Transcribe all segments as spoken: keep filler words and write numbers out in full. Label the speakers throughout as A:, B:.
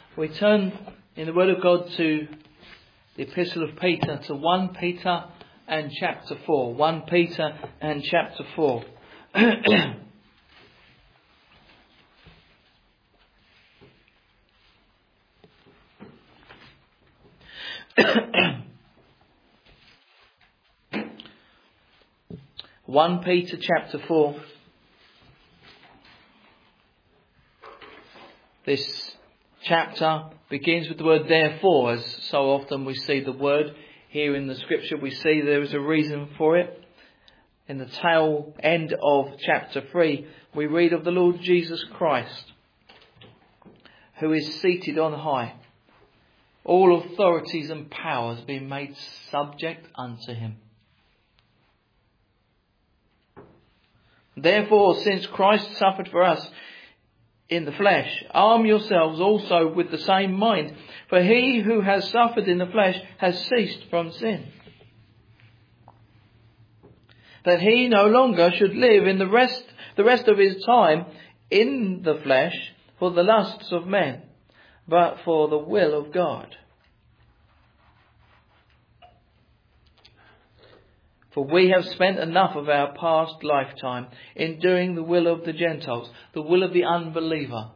A: We turn in the Word of God to the Epistle of Peter, to First Peter and chapter four. First Peter and chapter four. First Peter chapter four. This chapter begins with the word therefore, as so often we see the word here in the scripture. We see there is a reason for it. In the tail end of chapter three, we read of the Lord Jesus Christ, who is seated on high, all authorities and powers being made subject unto him. Therefore, since Christ suffered for us in the flesh, arm yourselves also with the same mind. For he who has suffered in the flesh has ceased from sin, that he no longer should live in the rest the rest of his time in the flesh for the lusts of men, but for the will of God. For we have spent enough of our past lifetime in doing the will of the Gentiles, the will of the unbeliever.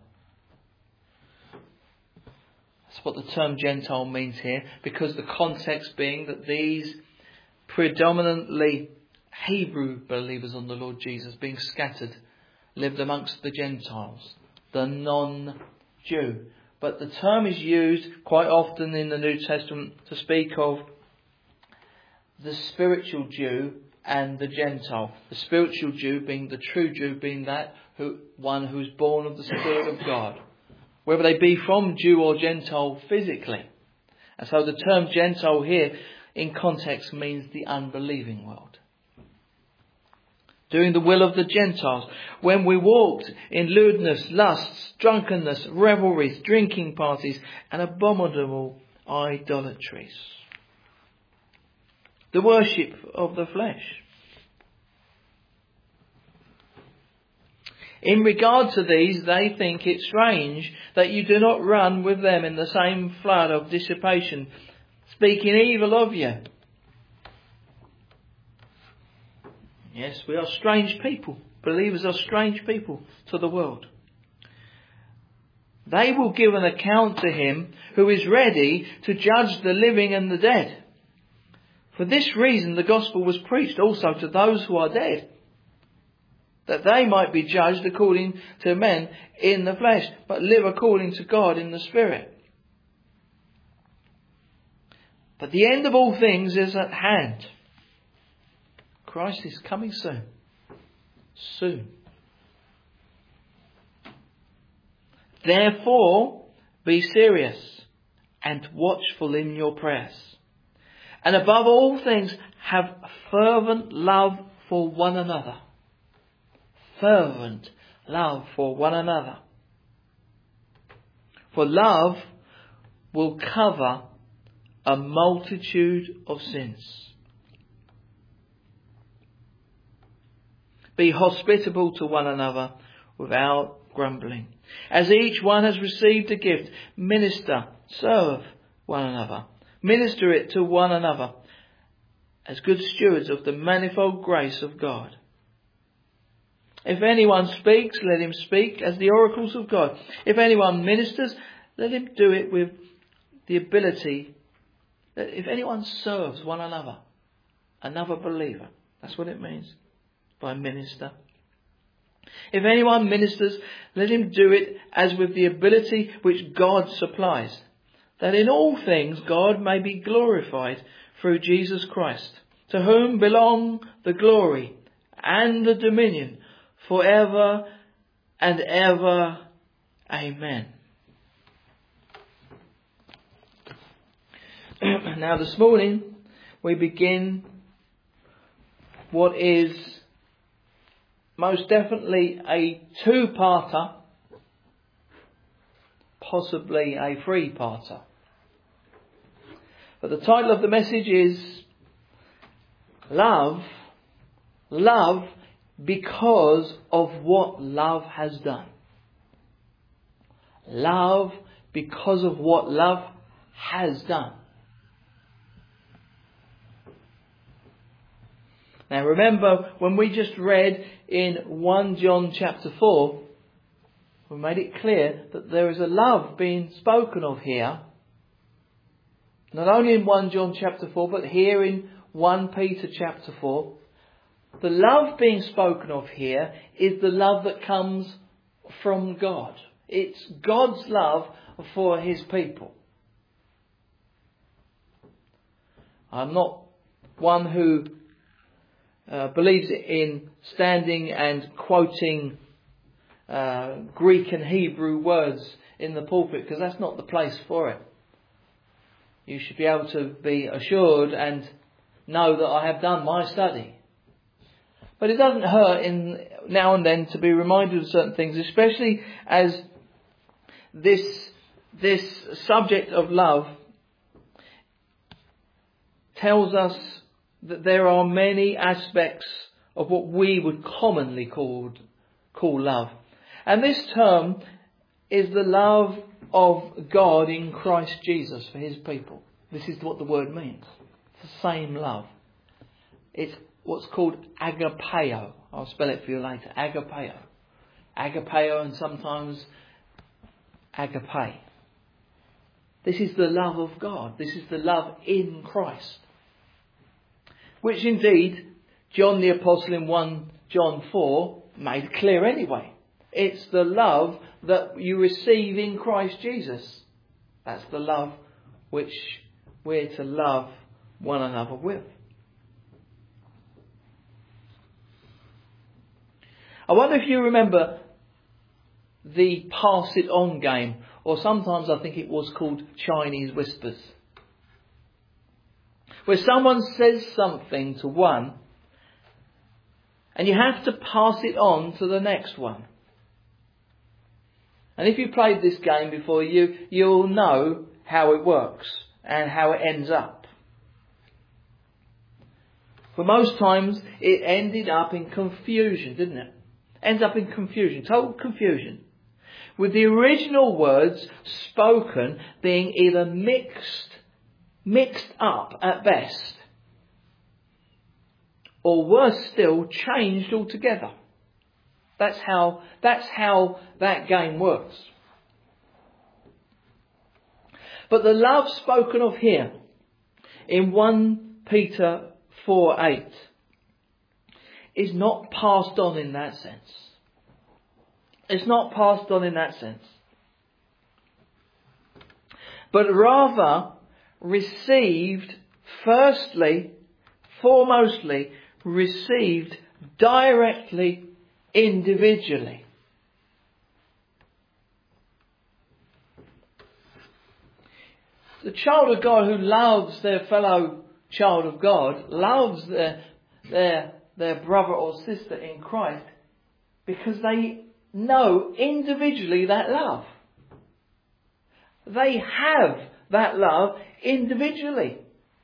A: That's what the term Gentile means here, because the context being that these predominantly Hebrew believers on the Lord Jesus, being scattered, lived amongst the Gentiles, the non-Jew. But the term is used quite often in the New Testament to speak of the spiritual Jew and the Gentile. The spiritual Jew being the true Jew, being that who one who is born of the Spirit of God, whether they be from Jew or Gentile physically. And so the term Gentile here in context means the unbelieving world. Doing the will of the Gentiles, when we walked in lewdness, lusts, drunkenness, revelries, drinking parties, and abominable idolatries. The worship of the flesh. In regard to these, they think it strange that you do not run with them in the same flood of dissipation, speaking evil of you. Yes, we are strange people. Believers are strange people to the world. They will give an account to him who is ready to judge the living and the dead. For this reason the gospel was preached also to those who are dead, that they might be judged according to men in the flesh, but live according to God in the Spirit. But the end of all things is at hand. Christ is coming soon. Soon. Therefore, be serious and watchful in your prayers. And above all things, have fervent love for one another. Fervent love for one another. For love will cover a multitude of sins. Be hospitable to one another without grumbling. As each one has received a gift, minister, serve one another. Minister it to one another as good stewards of the manifold grace of God. If anyone speaks, let him speak as the oracles of God. If anyone ministers, let him do it with the ability. If anyone serves one another, another believer, that's what it means by minister. If anyone ministers, let him do it as with the ability which God supplies, that in all things God may be glorified through Jesus Christ, to whom belong the glory and the dominion forever and ever. Amen. Now this morning we begin what is most definitely a two-parter, possibly a three-parter. But the title of the message is Love, Love because of what love has done. Love because of what love has done. Now remember, when we just read in First John chapter four, we made it clear that there is a love being spoken of here. Not only in First John chapter four, but here in First Peter chapter four. The love being spoken of here is the love that comes from God. It's God's love for His people. I'm not one who uh, believes in standing and quoting uh, Greek and Hebrew words in the pulpit, because that's not the place for it. You should be able to be assured and know that I have done my study. But it doesn't hurt in now and then to be reminded of certain things, especially as this this subject of love tells us that there are many aspects of what we would commonly call, call love. And this term is the love of God in Christ Jesus for His people. This is what the word means. It's the same love. It's what's called agapeo. I'll spell it for you later. Agapeo. Agapeo and sometimes agape. This is the love of God. This is the love in Christ. Which indeed, John the Apostle in First John four made clear anyway. It's the love that you receive in Christ Jesus. That's the love which we're to love one another with. I wonder if you remember the pass it on game, or sometimes I think it was called Chinese whispers, where someone says something to one and you have to pass it on to the next one. And if you played this game before, you, you'll know how it works and how it ends up. For most times it ended up in confusion, didn't it? Ends up in confusion, total confusion. With the original words spoken being either mixed, mixed up at best, or worse still, changed altogether. That's how, that's how that game works. But the love spoken of here in First Peter four eight is not passed on in that sense. It's not passed on in that sense. But rather received, firstly, foremostly, received directly, individually. The child of God who loves their fellow child of God, loves their, their, their brother or sister in Christ, because they know individually that love. They have that love individually.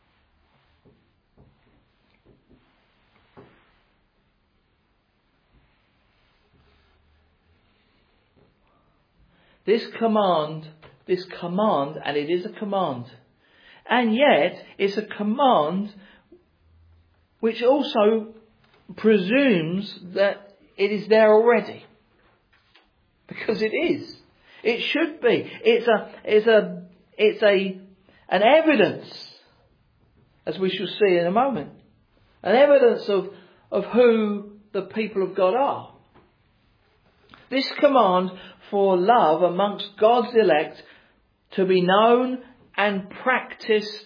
A: This command, this command, and it is a command, and yet it's a command which also presumes that it is there already. Because it is. It should be. It's a, it's a, it's a, an evidence, as we shall see in a moment, an evidence of, of who the people of God are. This command for love amongst God's elect to be known and practiced,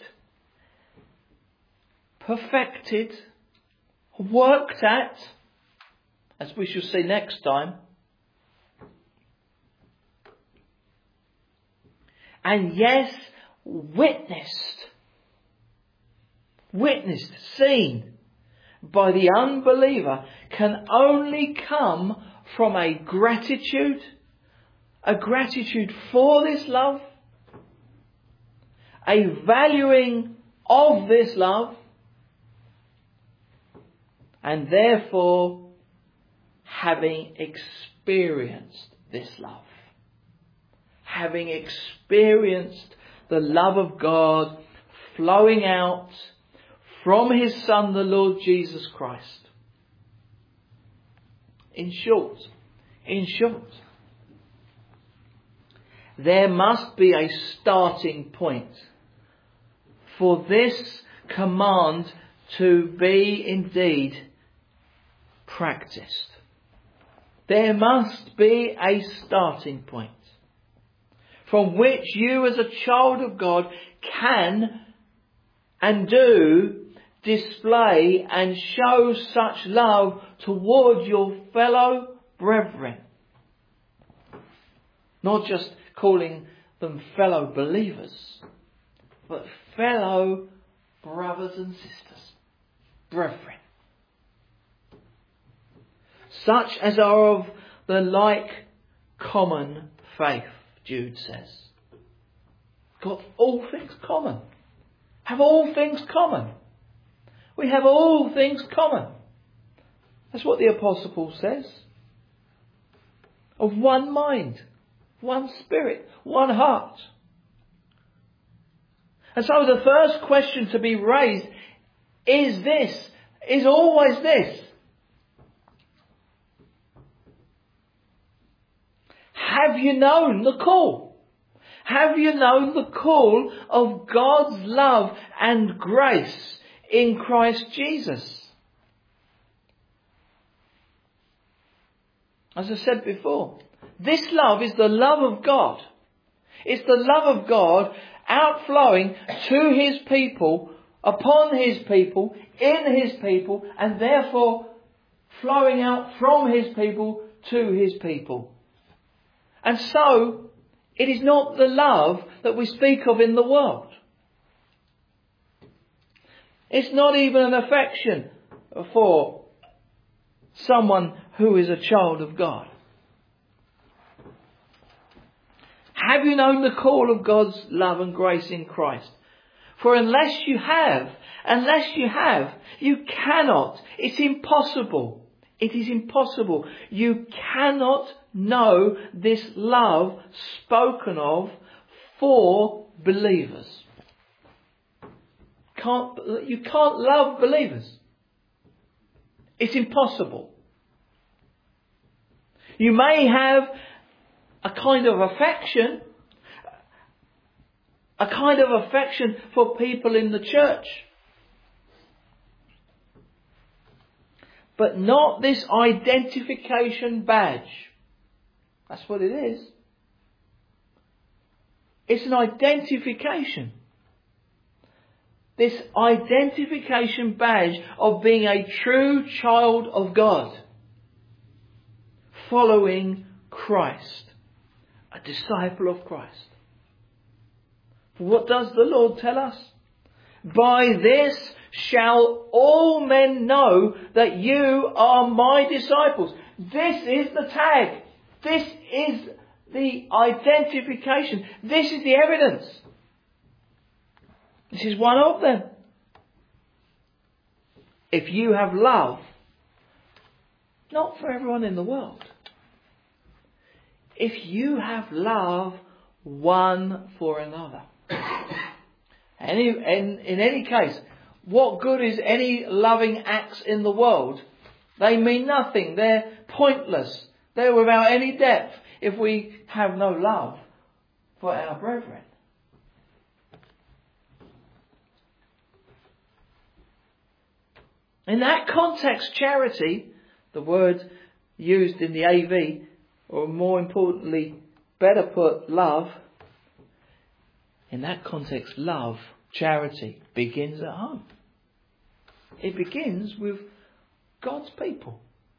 A: perfected, worked at, as we shall see next time, and yes, witnessed, witnessed, seen by the unbeliever, can only come from a gratitude, a gratitude for this love, a valuing of this love, and therefore having experienced this love. having experienced the love of God flowing out from his Son, the Lord Jesus Christ. In short, in short, there must be a starting point for this command to be indeed practiced. There must be a starting point from which you as a child of God can and do display and show such love towards your fellow brethren. Not just calling them fellow believers, but fellow brothers and sisters, brethren. Such as are of the like common faith, Jude says. Got all things common. Have all things common. We have all things common. That's what the Apostle Paul says. Of one mind, one spirit, one heart. And so the first question to be raised is this, is always this. Have you known the call? Have you known the call of God's love and grace in Christ Jesus? As I said before, this love is the love of God. It's the love of God outflowing to his people, upon his people, in his people, and therefore flowing out from his people to his people. And so, it is not the love that we speak of in the world. It's not even an affection for someone who is a child of God. Have you known the call of God's love and grace in Christ? For unless you have, unless you have, you cannot, it's impossible. It is impossible. You cannot know this love spoken of for believers. Can't, you can't love believers. It's impossible. You may have a kind of affection, a kind of affection for people in the church, but not this identification badge. That's what it is. It's an identification. This identification badge of being a true child of God, following Christ, a disciple of Christ. What does the Lord tell us? By this shall all men know that you are my disciples. This is the tag. This is the identification. This is the evidence. This is one of them. If you have love, not for everyone in the world, if you have love one for another, any, in, in any case, what good is any loving acts in the world? They mean nothing. They're pointless. They're without any depth if we have no love for our brethren. In that context, charity, the word used in the A V, or more importantly, better put, love, in that context, love, charity, begins at home. It begins with God's people.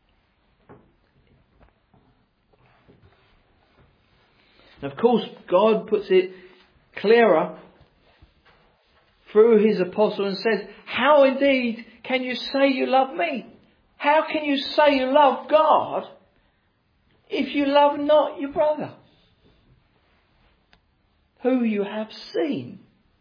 A: And of course, God puts it clearer through his apostle and says, how indeed can you say you love me? How can you say you love God if you love not your brother, who you have seen?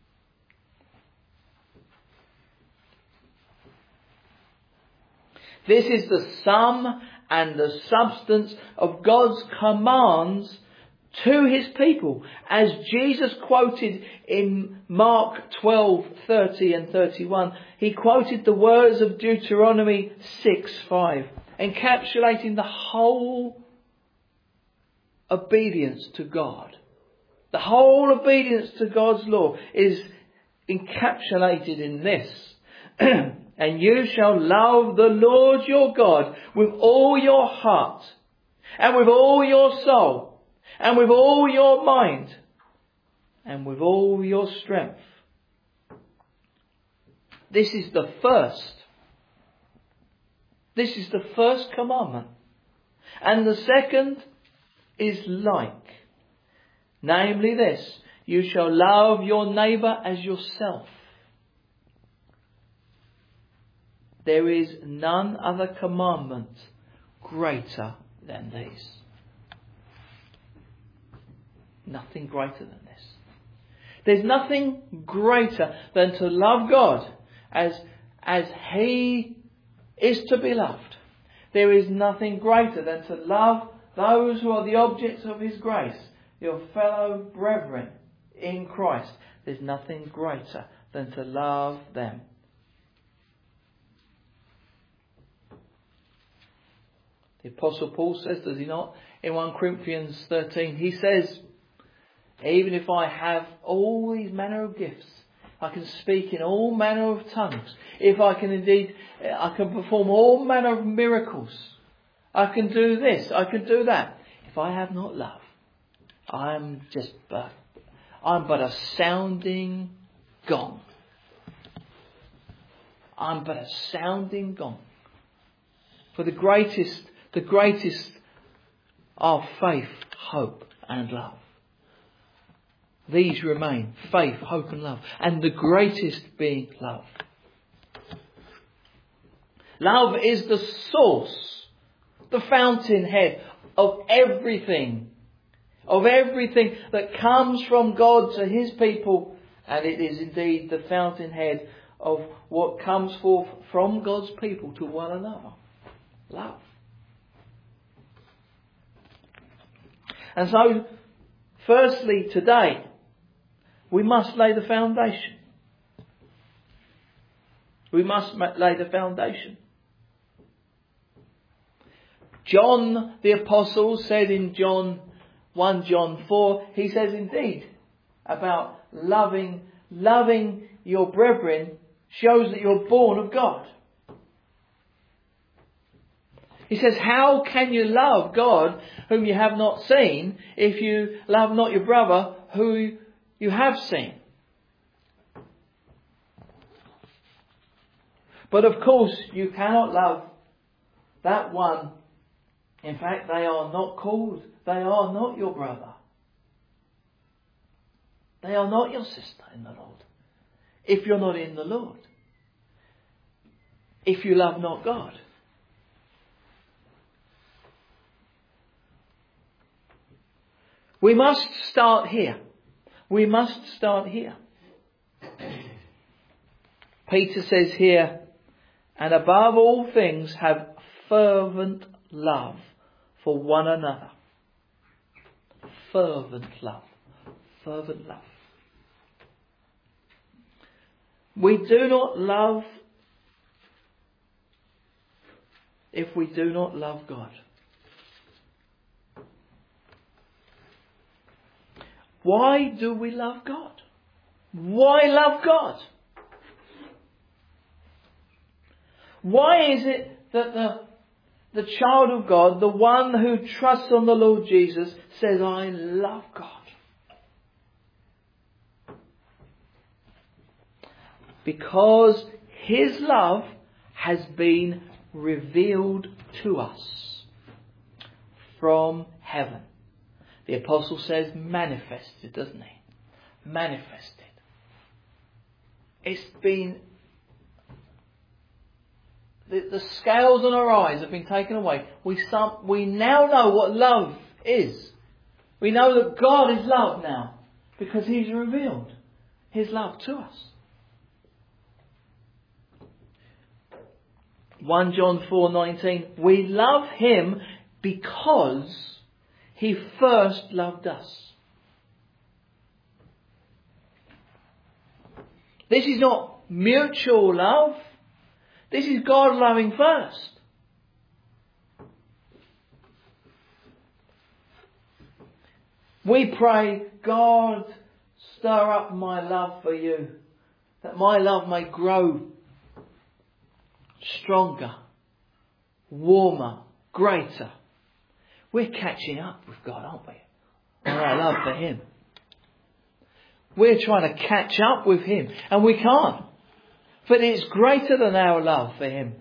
A: This is the sum and the substance of God's commands to his people. As Jesus quoted in Mark twelve, thirty and thirty-one, he quoted the words of Deuteronomy six, five, encapsulating the whole obedience to God. The whole obedience to God's law is encapsulated in this. And you shall love the Lord your God with all your heart, and with all your soul, and with all your mind, and with all your strength. This is the first. This is the first commandment. And the second is like. Namely this, you shall love your neighbour as yourself. There is none other commandment greater than these. Nothing greater than this. There's nothing greater than to love God as, as He is to be loved. There is nothing greater than to love those who are the objects of His grace, your fellow brethren in Christ. There's nothing greater than to love them. The Apostle Paul says, does he not, in First Corinthians thirteen, he says, even if I have all these manner of gifts, I can speak in all manner of tongues, if I can indeed, I can perform all manner of miracles, I can do this, I can do that. If I have not love, I'm just, but, I'm but a sounding gong. I'm but a sounding gong. For the greatest The greatest are faith, hope and love. These remain, faith, hope and love. And the greatest being love. Love is the source, the fountainhead of everything. Of everything that comes from God to His people. And it is indeed the fountainhead of what comes forth from God's people to one another. Love. And so, firstly, today, we must lay the foundation. We must lay the foundation. John the Apostle said in John First John four, he says indeed about loving, loving your brethren shows that you're born of God. He says, how can you love God whom you have not seen if you love not your brother who you have seen? But of course, you cannot love that one. In fact, they are not called. They are not your brother. They are not your sister in the Lord. If you're not in the Lord. If you love not God. We must start here. We must start here. Peter says here, and above all things have fervent love for one another. Fervent love. Fervent love. We do not love if we do not love God. Why do we love God? Why love God? Why is it that the, the child of God, the one who trusts on the Lord Jesus, says, I love God? Because His love has been revealed to us from heaven. The Apostle says manifested, doesn't he? Manifested. It's been... The, the scales on our eyes have been taken away. We, some, we now know what love is. We know that God is love now. Because He's revealed His love to us. First John four nineteen. We love Him because He first loved us. This is not mutual love. This is God loving first. We pray, God, stir up my love for you, that my love may grow stronger, warmer, greater. We're catching up with God, aren't we? On our love for Him. We're trying to catch up with Him, and we can't. But it's greater than our love for Him.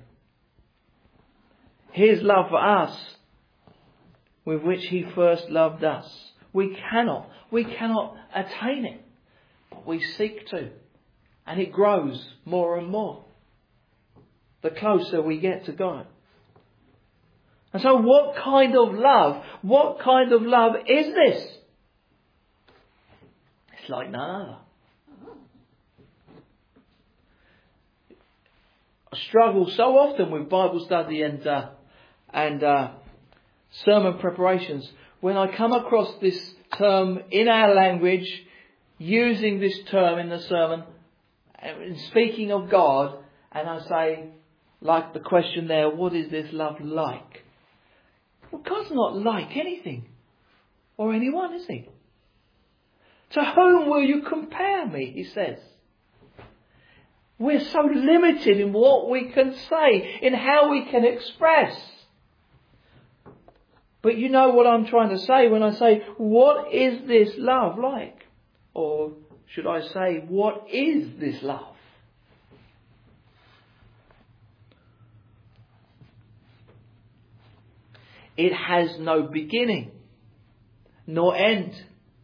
A: His love for us, with which He first loved us. We cannot, we cannot attain it. But we seek to. And it grows more and more, the closer we get to God. And so what kind of love, what kind of love is this? It's like none other. I struggle so often with Bible study and uh, and uh, sermon preparations when I come across this term in our language, using this term in the sermon, and speaking of God, and I say, like the question there, what is this love like? Well, God's not like anything or anyone, is He? To whom will you compare me, He says. We're so limited in what we can say, in how we can express. But you know what I'm trying to say when I say, what is this love like? Or should I say, what is this love? It has no beginning, nor end.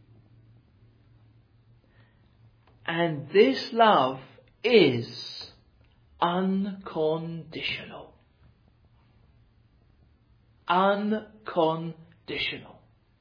A: And this love is unconditional. Unconditional.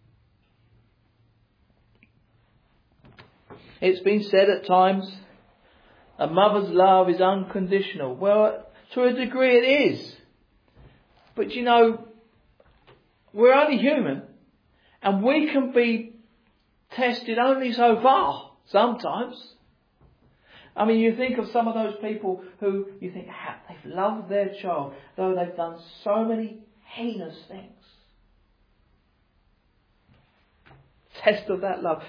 A: It's been said at times, a mother's love is unconditional. Well, to a degree it is. But you know, we're only human, and we can be tested only so far, sometimes. I mean, you think of some of those people who you think, they've loved their child, though they've done so many heinous things. Test of that love.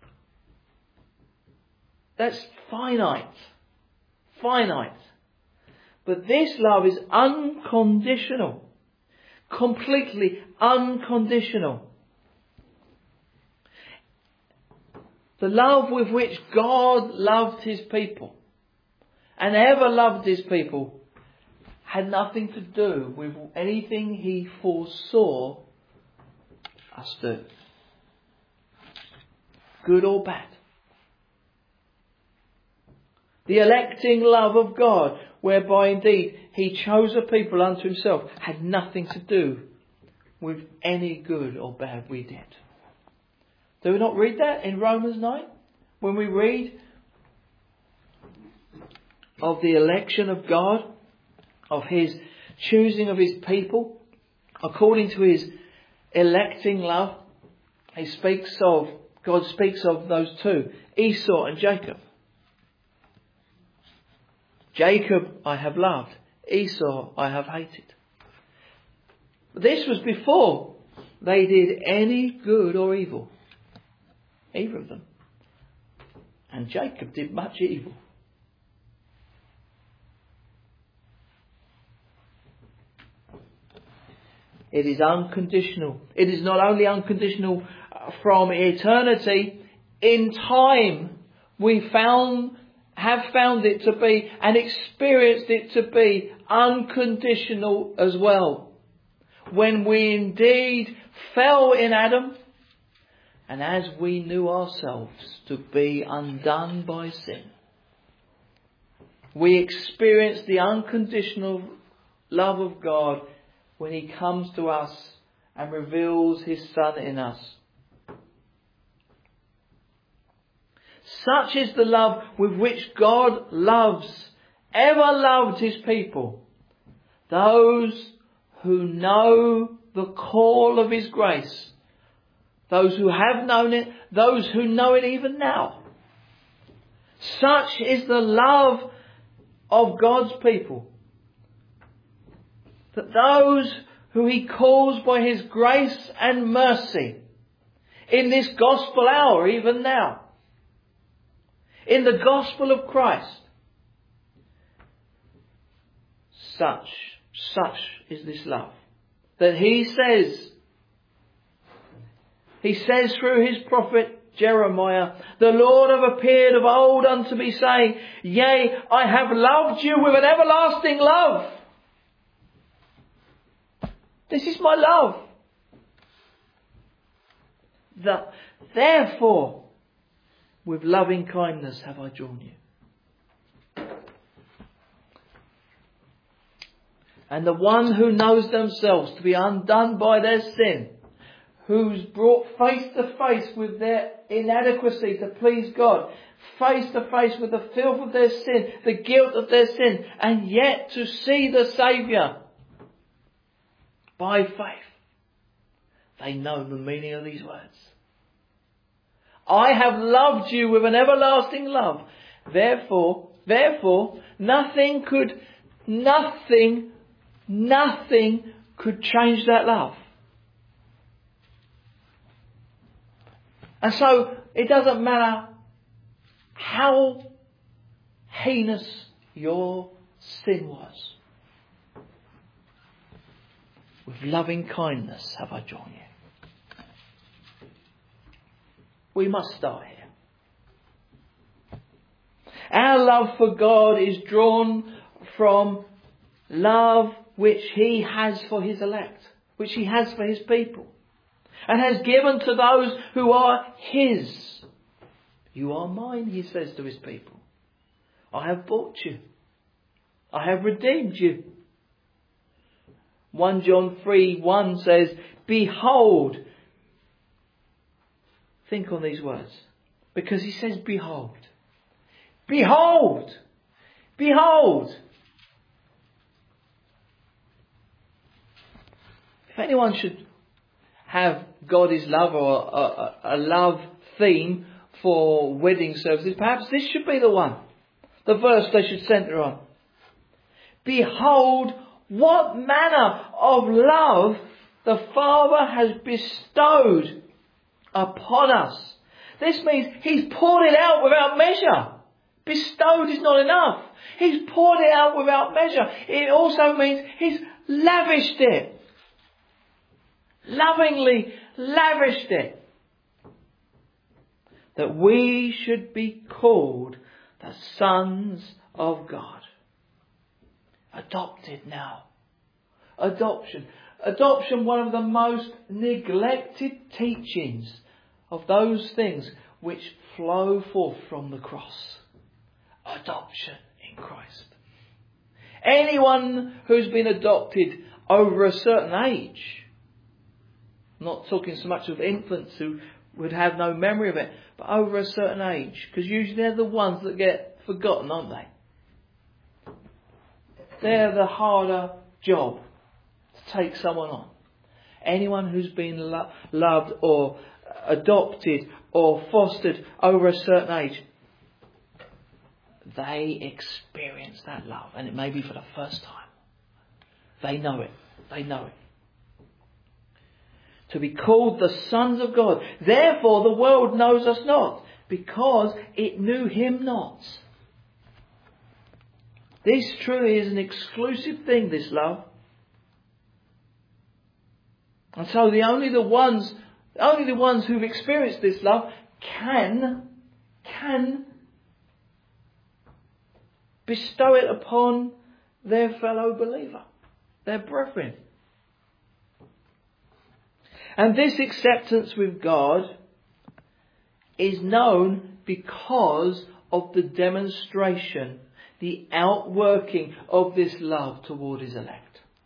A: That's finite. Finite. But this love is unconditional. Completely unconditional. The love with which God loved His people and ever loved His people had nothing to do with anything He foresaw us do. Good or bad. The electing love of God, whereby indeed He chose a people unto Himself, had nothing to do with any good or bad we did. Do we not read that in Romans nine? When we read of the election of God, of His choosing of His people, according to His electing love, He speaks of, God speaks of those two, Esau and Jacob. Jacob I have loved, Esau I have hated. This was before they did any good or evil. Either of them. And Jacob did much evil. It is unconditional. It is not only unconditional from eternity, in time we found, have found it to be and experienced it to be unconditional as well. When we indeed fell in Adam, and as we knew ourselves to be undone by sin, we experience the unconditional love of God when He comes to us and reveals His Son in us. Such is the love with which God loves, ever loved His people. Those who know the call of His grace, those who have known it, those who know it even now. Such is the love of God's people, that those who He calls by His grace and mercy in this gospel hour, even now, in the gospel of Christ, such, such is this love, that He says, He says through His prophet Jeremiah, the Lord have appeared of old unto me, saying, Yea, I have loved you with an everlasting love. This is my love. That, therefore, with loving kindness have I drawn you. And the one who knows themselves to be undone by their sin, who's brought face to face with their inadequacy to please God, face to face with the filth of their sin, the guilt of their sin, and yet to see the Saviour by faith, they know the meaning of these words. I have loved you with an everlasting love. Therefore, therefore, nothing could, nothing, nothing could change that love. And so, it doesn't matter how heinous your sin was. With loving kindness have I drawn you. We must start here. Our love for God is drawn from love which He has for His elect, which He has for His people, and has given to those who are His. You are mine, He says to His people. I have bought you. I have redeemed you. First John three one says, Behold. Think on these words. Because He says, Behold. Behold. Behold. If anyone should have God is love, or a, a, a love theme for wedding services, perhaps this should be the one. The verse they should centre on. Behold, what manner of love the Father has bestowed upon us. This means He's poured it out without measure. Bestowed is not enough. He's poured it out without measure. It also means He's lavished it. Lovingly lavished it. That we should be called the sons of God. Adopted now. Adoption. Adoption, one of the most neglected teachings of those things which flow forth from the cross. Adoption in Christ. Anyone who's been adopted over a certain age, I'm not talking so much of infants who would have no memory of it, but over a certain age, because usually they're the ones that get forgotten, aren't they? They're the harder job to take someone on. Anyone who's been lo- loved or adopted or fostered over a certain age, they experience that love, and it may be for the first time. They know it. They know it. To be called the sons of God. Therefore the world knows us not, because it knew Him not. This truly is an exclusive thing, this love. And so the only the ones, only the ones who've experienced this love can, can bestow it upon their fellow believer, their brethren. And this acceptance with God is known because of the demonstration, the outworking of this love toward His elect.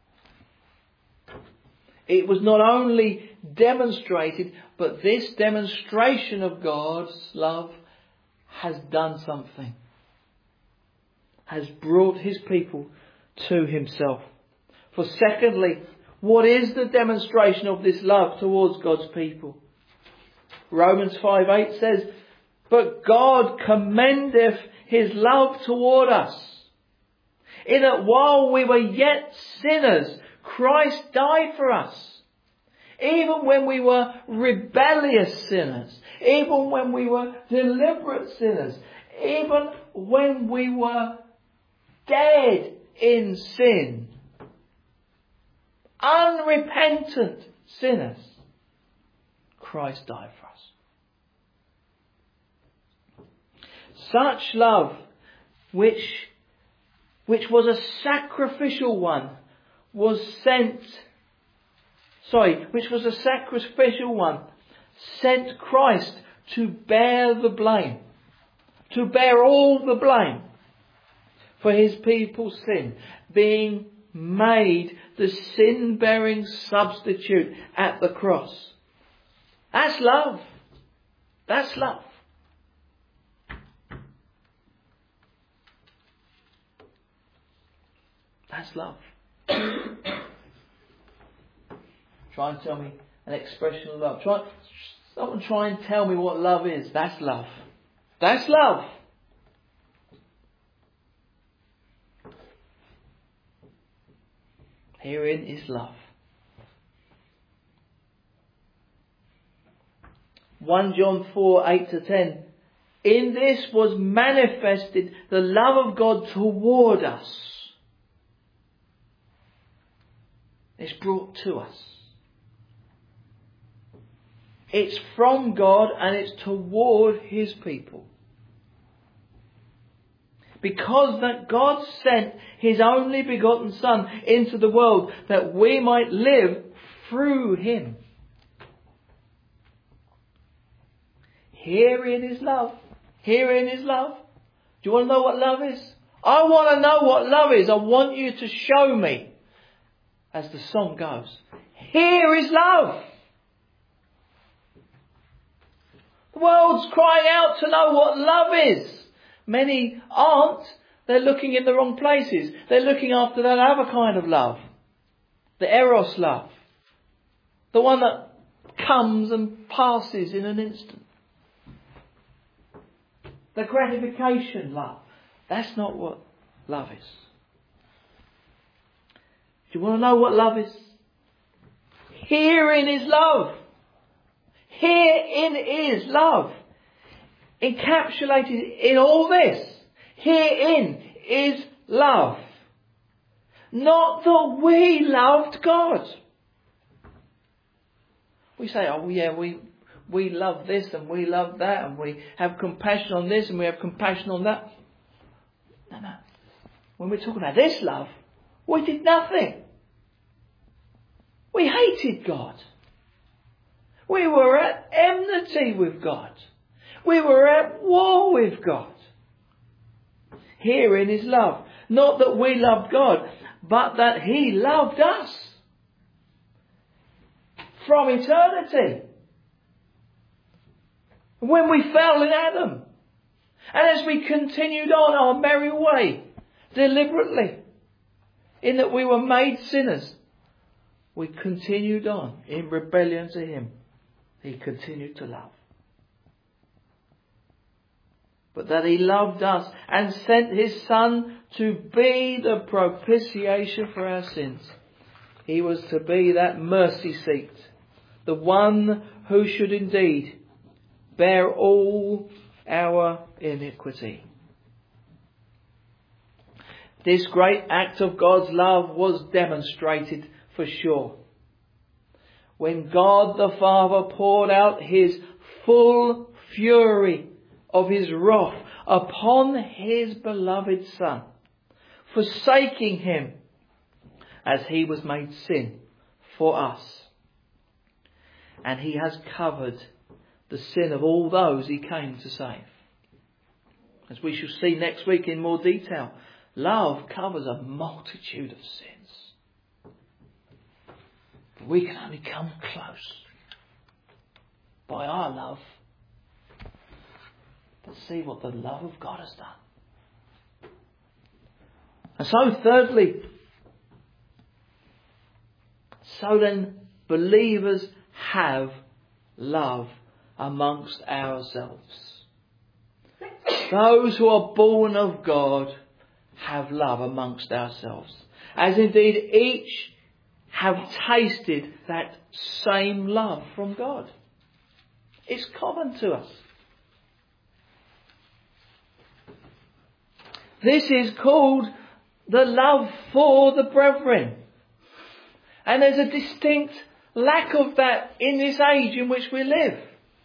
A: It was not only demonstrated, but this demonstration of God's love has done something. Has brought His people to Himself. For secondly, what is the demonstration of this love towards God's people? Romans five eight says, "But God commendeth his love toward us, in that while we were yet sinners, Christ died for us." Even when we were rebellious sinners, even when we were deliberate sinners, even when we were dead in sin, unrepentant sinners, Christ died for us. Such love, which, which was a sacrificial one, was sent Sorry, which was a sacrificial one, sent Christ to bear the blame, to bear all the blame for his people's sin, being made the sin-bearing substitute at the cross. That's love. That's love. That's love. Try and tell me an expression of love. Try, someone try and tell me what love is. That's love. That's love. Herein is love. First John four, eight to ten. In this was manifested the love of God toward us. It's brought to us. It's from God and it's toward his people. Because that God sent his only begotten Son into the world that we might live through him. Herein is love. Herein is love. Do you want to know what love is? I want to know what love is. I want you to show me. As the song goes, here is love. The world's crying out to know what love is. Many aren't. They're looking in the wrong places. They're looking after that other kind of love. The eros love. The one that comes and passes in an instant. The gratification love. That's not what love is. Do you want to know what love is? Herein is love. Herein is love. Encapsulated in all this. Herein is love. Not that we loved God. We say, oh yeah, we, we love this and we love that and we have compassion on this and we have compassion on that. No, no. When we're talking about this love, we did nothing. We hated God. We were at enmity with God. We were at war with God. Herein is love. Not that we loved God, but that he loved us. From eternity. When we fell in Adam. And as we continued on our merry way, deliberately, in that we were made sinners, we continued on in rebellion to him. He continued to love. But that he loved us and sent his Son to be the propitiation for our sins. He was to be that mercy seat. The one who should indeed bear all our iniquity. This great act of God's love was demonstrated for sure when God the Father poured out his full fury of his wrath upon his beloved Son, forsaking him as he was made sin for us. And he has covered the sin of all those he came to save. As we shall see next week in more detail, love covers a multitude of sins. But we can only come close by our love. But see what the love of God has done. And so thirdly, so then believers have love amongst ourselves. Those who are born of God have love amongst ourselves, as indeed each have tasted that same love from God. It's common to us. This is called the love for the brethren. And there's a distinct lack of that in this age in which we live.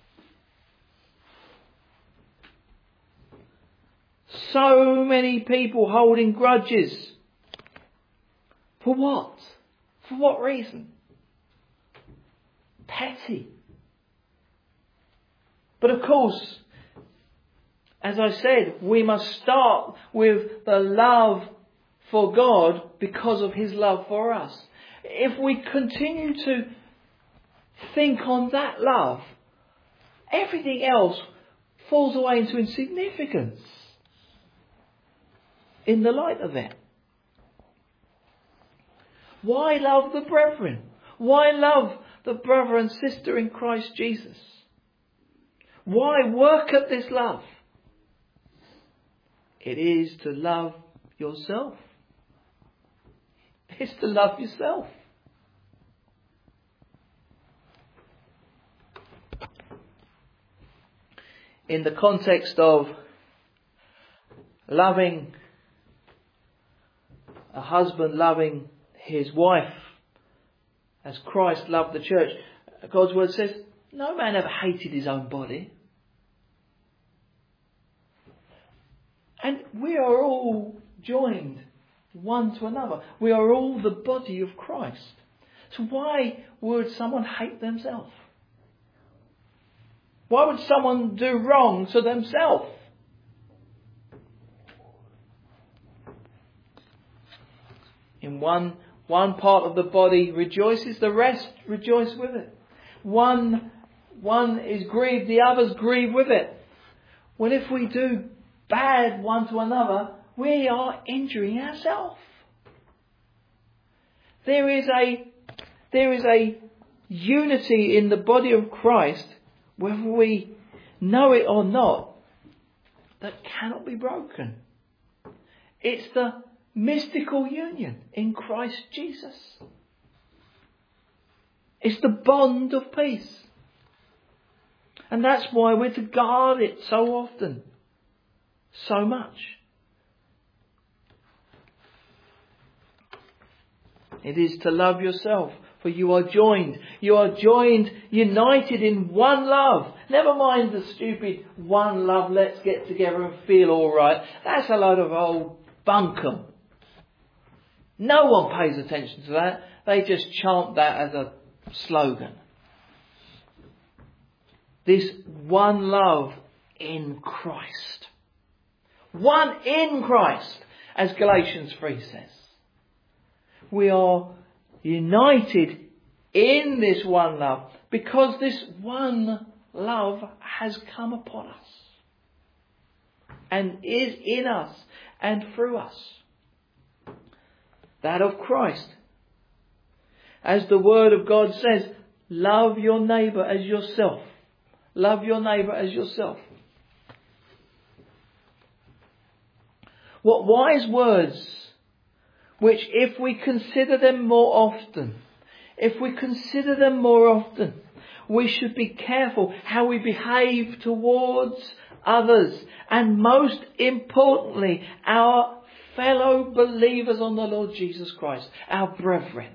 A: So many people holding grudges. For what? For what reason? Petty. But of course, as I said, we must start with the love for God because of His love for us. If we continue to think on that love, everything else falls away into insignificance in the light of it. Why love the brethren? Why love the brother and sister in Christ Jesus? Why work at this love? It is to love yourself. It's to love yourself. In the context of loving, a husband loving his wife as Christ loved the church, God's word says, no man ever hated his own body. And we are all joined one to another. We are all the body of Christ. So why would someone hate themselves? Why would someone do wrong to themselves? In one, one part of the body rejoices, the rest rejoice with it. One, one is grieved, the others grieve with it. Well, if we do bad one to another, we are injuring ourselves. There is a, there is a unity in the body of Christ, whether we know it or not, that cannot be broken. It's the mystical union in Christ Jesus. It's the bond of peace. And that's why we're to guard it so often, so much. It is to love yourself, for you are joined. You are joined, united in one love. Never mind the stupid one love, let's get together and feel all right. That's a load of old bunkum. No one pays attention to that. They just chant that as a slogan. This one love in Christ. One in Christ, as Galatians three says. We are united in this one love because this one love has come upon us and is in us and through us. That of Christ. As the Word of God says, love your neighbour as yourself. Love your neighbour as yourself. What wise words, which if we consider them more often, if we consider them more often, we should be careful how we behave towards others, and most importantly, our fellow believers on the Lord Jesus Christ, our brethren,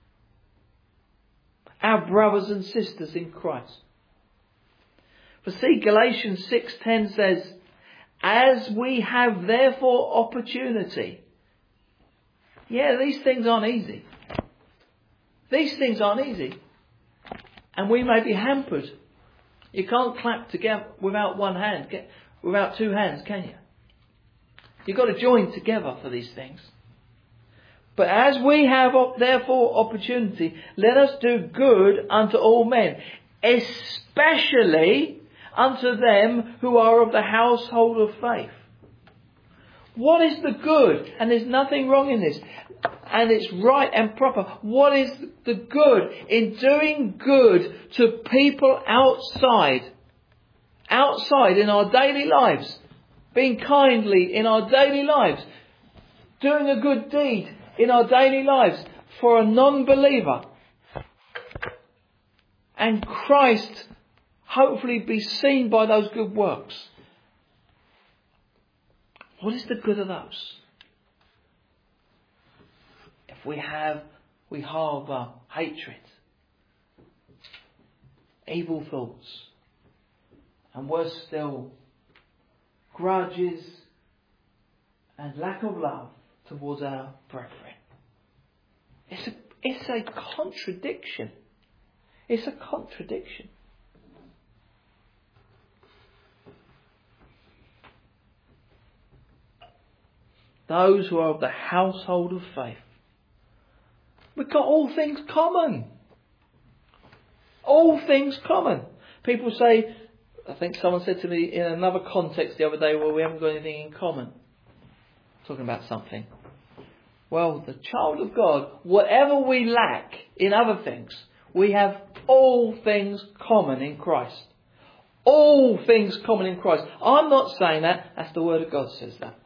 A: our brothers and sisters in Christ. For see, Galatians six ten says, as we have therefore opportunity. Yeah, these things aren't easy. These things aren't easy. And we may be hampered. You can't clap together without one hand, without two hands, can you? You've got to join together for these things. But as we have therefore opportunity, let us do good unto all men, especially unto them who are of the household of faith. What is the good? And there's nothing wrong in this. And it's right and proper. What is the good in doing good to people outside outside in our daily lives, being kindly in our daily lives, doing a good deed in our daily lives for a non-believer, and Christ hopefully be seen by those good works. What is the good of those? If we have, we harbour hatred, evil thoughts, and worse still, grudges and lack of love towards our brethren. It's a, it's a contradiction. It's a contradiction. Those who are of the household of faith, we've got all things common. All things common. People say, I think someone said to me in another context the other day, well, we haven't got anything in common. Talking about something. Well, the child of God, whatever we lack in other things, we have all things common in Christ. All things common in Christ. I'm not saying that. That's the Word of God says that.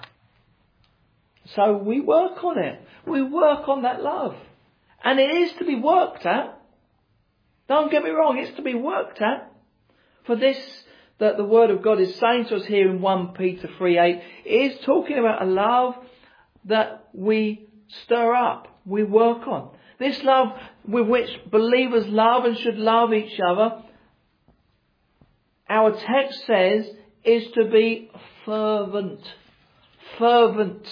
A: So we work on it. We work on that love. And it is to be worked at. Don't get me wrong, it's to be worked at. For this, that the Word of God is saying to us here in First Peter three eight, is talking about a love that we stir up, we work on. This love with which believers love and should love each other, our text says, is to be fervent. Fervent.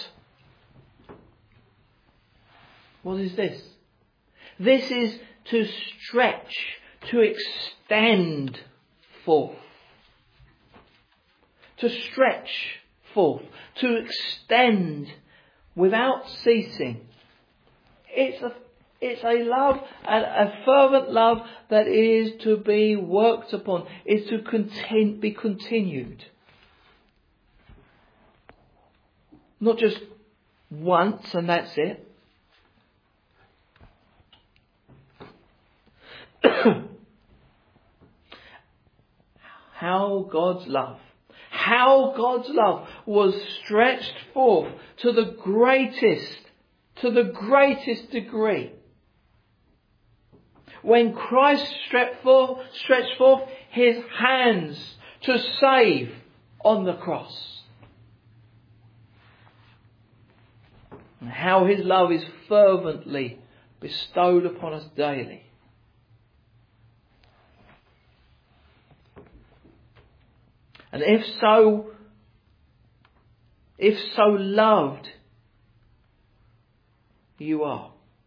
A: What is this? This is to stretch, to extend forth. To stretch forth. To extend without ceasing. It's a, it's a love, a, a fervent love that is to be worked upon, is to continue, be continued. Not just once and that's it. How God's love, how God's love was stretched forth to the greatest, to the greatest degree. When Christ stretched forth, stretched forth his hands to save on the cross. And how his love is fervently bestowed upon us daily. And if so, if so loved you are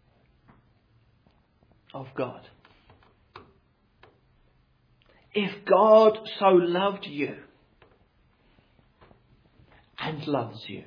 A: of God. If God so loved you and loves you,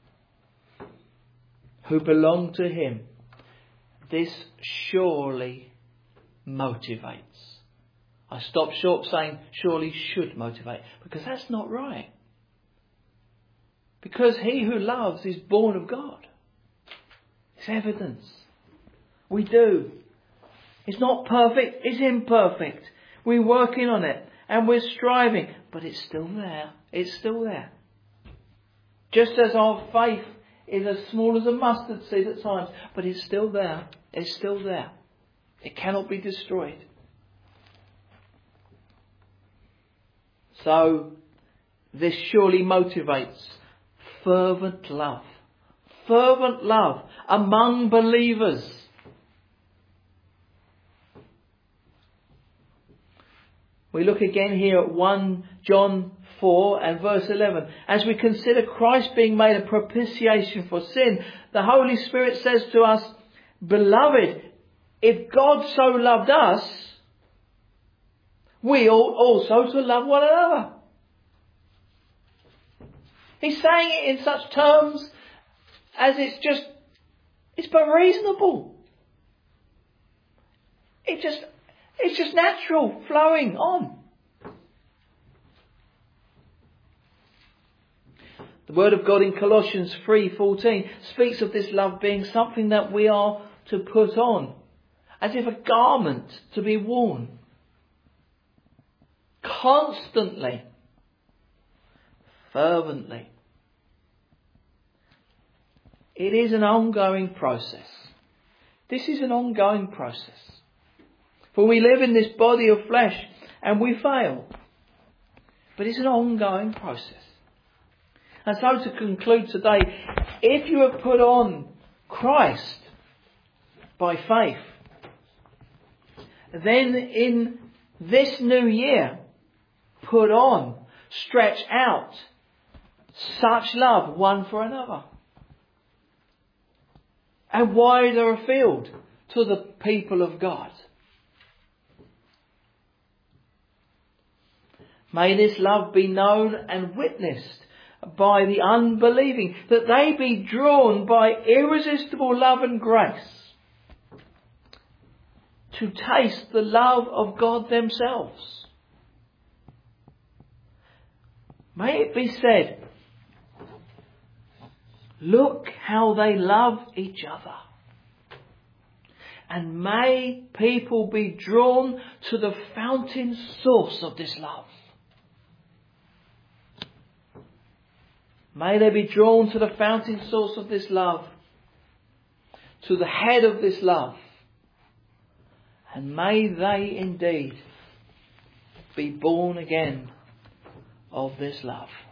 A: who belong to him, this surely motivates. I stop short saying surely should motivate, because that's not right. Because he who loves is born of God. It's evidence. We do. It's not perfect, it's imperfect. We're working on it and we're striving, but it's still there. It's still there. Just as our faith is as small as a mustard seed at times, but it's still there. It's still there. It cannot be destroyed. So, this surely motivates fervent love. Fervent love among believers. We look again here at First John four and verse eleven. As we consider Christ being made a propitiation for sin, the Holy Spirit says to us, Beloved, if God so loved us, we ought also to love one another. He's saying it in such terms as it's just, it's but reasonable. It just, it's just natural, flowing on. The Word of God in Colossians three fourteen speaks of this love being something that we are to put on, as if a garment to be worn. constantly, fervently. It is an ongoing process. This is an ongoing process. For we live in this body of flesh and we fail. But it's an ongoing process. And so to conclude today, if you have put on Christ by faith, then in this new year, put on, stretch out such love one for another. And wider afield to the people of God. May this love be known and witnessed by the unbelieving, that they be drawn by irresistible love and grace to taste the love of God themselves. May it be said, look how they love each other. And may people be drawn to the fountain source of this love. May they be drawn to the fountain source of this love, to the head of this love. And may they indeed be born again of this love.